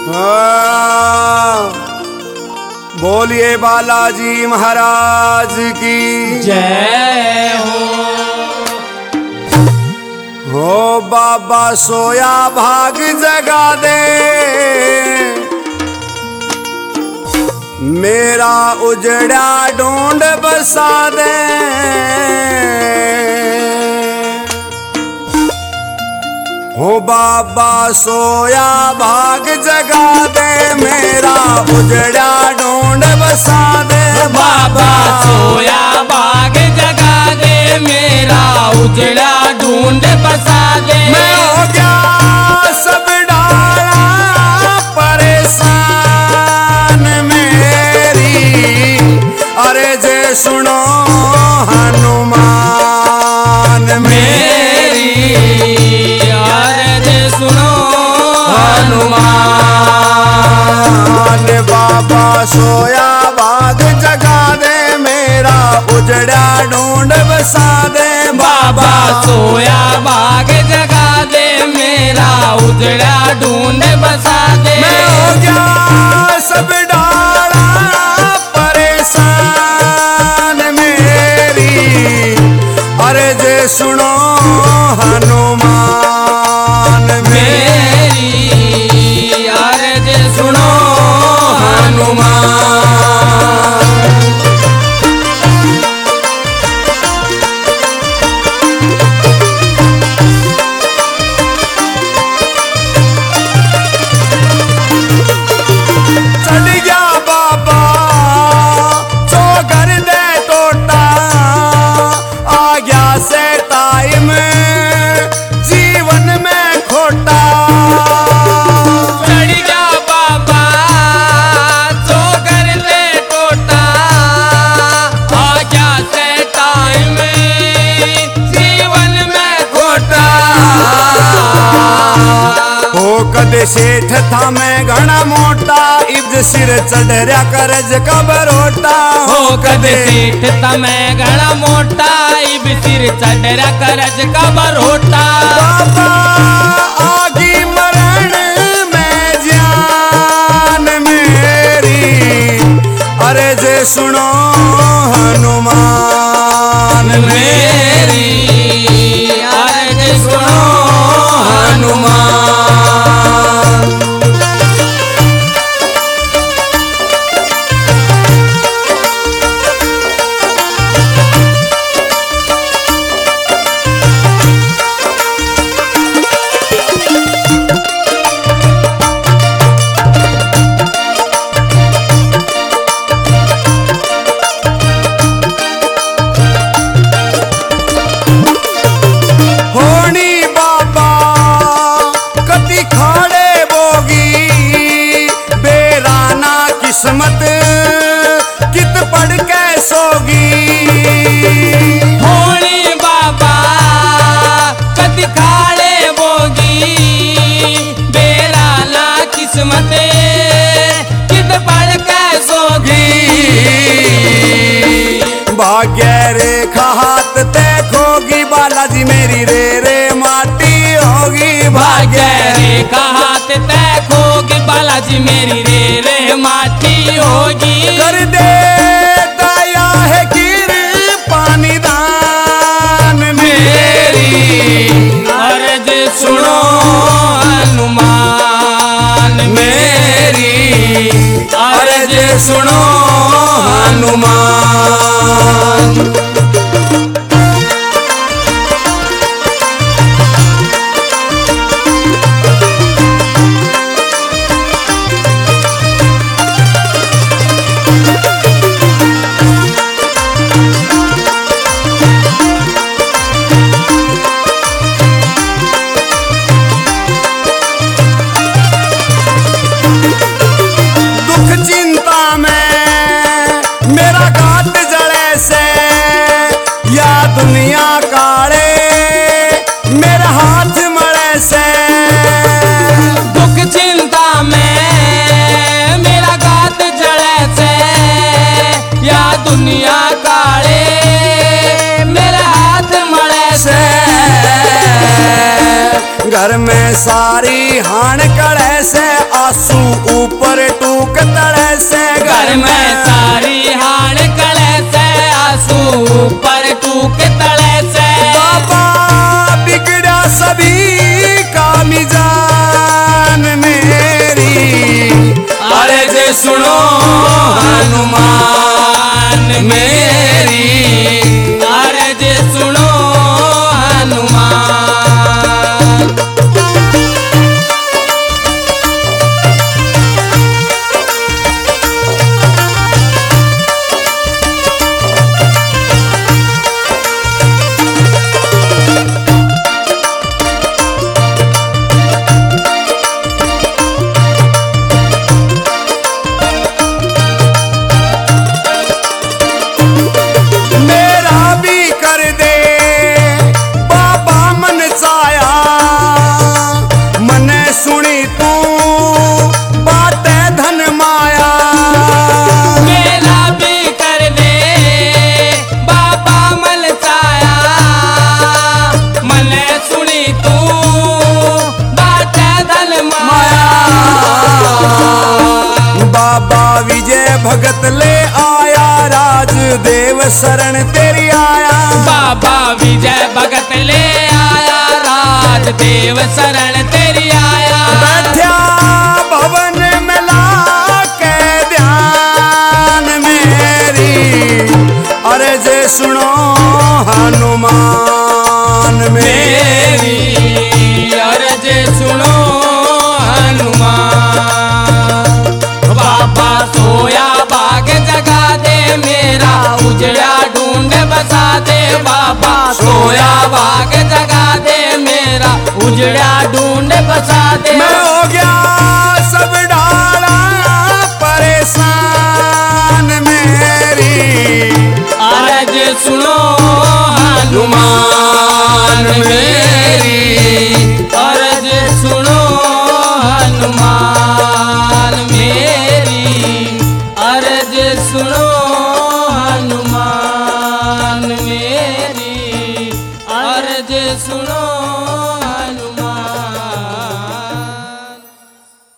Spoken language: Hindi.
बोलिए बालाजी महाराज की जय हो बाबा सोया भाग जगा दे, मेरा उजड़ा ढूंढ बसा दे। हो बाबा सोया भाग जगा दे, मेरा उजड़ा ढूंढ बसा दे। बाबा सोया भाग जगा दे, मेरा उजड़ा ढूंढ बसा दे। मैं हो गया सब डाला परेशान मेरी, अरे जे सुनो हनुमान मेरी, अरे जे सुनो हनुमान। बाबा सोया भाग जगा दे, मेरा उजड़ा ढूंढ बसा दे। बाबा सोया भाग जगा दे, मेरा उजड़ा ढूंढ बसा दे। मैं हो गया सब डाला परेशान मेरी, अरे जे सुनो हनुमान मेरी, अरे जे सुनो हनुमान। चढ़ गया बाबा जो घर दे टोटा, आ गया से टाइम जीवन में खोटा। चढ़ गया बाबा जो कर ले टोटा, आ गया से टाइम जीवन में खोटा। हो कदे सेठ था मैं घना मोटा, इब्ज सिर चढ़रिया करज कबरोटा। हो कदे सेठ तमें घना मोटा, इब सिर चढ़रा करज कबर होटा। बाबा आगी मरण में जान मेरी, अरे जे सुनो हनुमान मेरी, अरे जे सुनो हनुमान। होनी बाबा कति खाड़े बोगी, बेराना किस्मत कित पढ़ के सोगी। होनी बाबा कति खाड़े बोगी, बेराना किस्मत कित पढ़ के सोगी। भाग्य रेखा हाथ देखोगी, बालाजी मेरी रे रे माटी होगी। भाग्य रेखा हाथ देखोगी, बालाजी मेरी रे रे माटी होगी। कर दे दया है गिर पानी दान मेरी, अरे जे सुनो हनुमान मेरी, अरे जे सुनो हनुमान। दुख चिंता में मेरा घाट जड़े से, या दुनिया काले मेरा हाथ मड़े से। दुख चिंता में मेरा गात जड़े से, या दुनिया काले मेरा हाथ मड़े से। घर में सारी हान कड़े से, आंसू ऊपर टूक तड़े से घर में सारी हाण कले से आंसू ऊपर टूक तले से बाबा बिगड़ा सभी का मिजान मेरी। अरे जे सुनो हनुमान मेरी, अरे जे सुनो हनुमान। मेरा भी कर दे बाबा मन चाया, मने सुनी तू बातें धन माया। मेरा भी कर दे बाबा मन चाया, मने सुनी तू बात धन माया। बाबा विजय भगत ले आया राजदेव शरण तेरी आया। बाबा विजय भगत ले आया राजदेव शरण तेरी आया। बैठा भवन में ला के ध्यान मेरी, अरे जे सुनो हनुमान मेरी। अरे जे सुनो हनुमान। बाबा सोया बाग जगा दे मेरा उजड़ा ढूंढ बसा दे। बाबा सोया बाग जगा दे मेरा उजड़ा ढूंढ बसा दे। मैं हो गया सब डाला परेशान मेरी। अरे जे सुनो